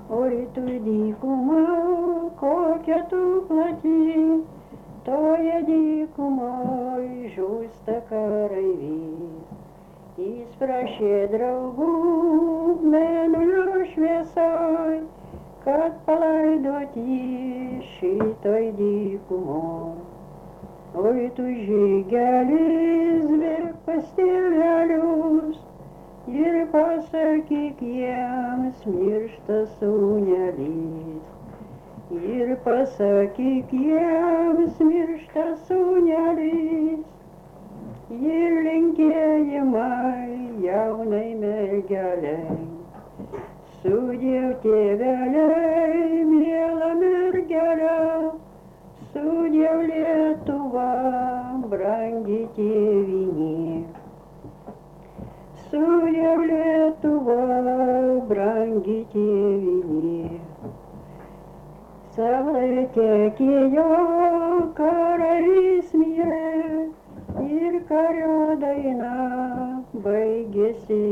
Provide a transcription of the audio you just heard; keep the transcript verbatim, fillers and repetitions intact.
Oi tu dykuma, kokia tu plati, toje dykumoj žūsta kareivys. Jis prašė draugų mėnulio šviesoj, kad palaidot jį šitoj dykumoj. Oi tu žygelis, bėk pas tėvelius ir pasakyk jiems miršta sūnelis. Ir pasakyk jiems miršta sūnelis. Ir linkėjimai jaunai mergelei. Sudiev tėveliai, miela mergelė, sudiev Lietuva, brangi tėvynė. Sudiev Lietuva, brangi tėvynė. Saulė tekėjo, karalys mirė ir kario daina baigėsi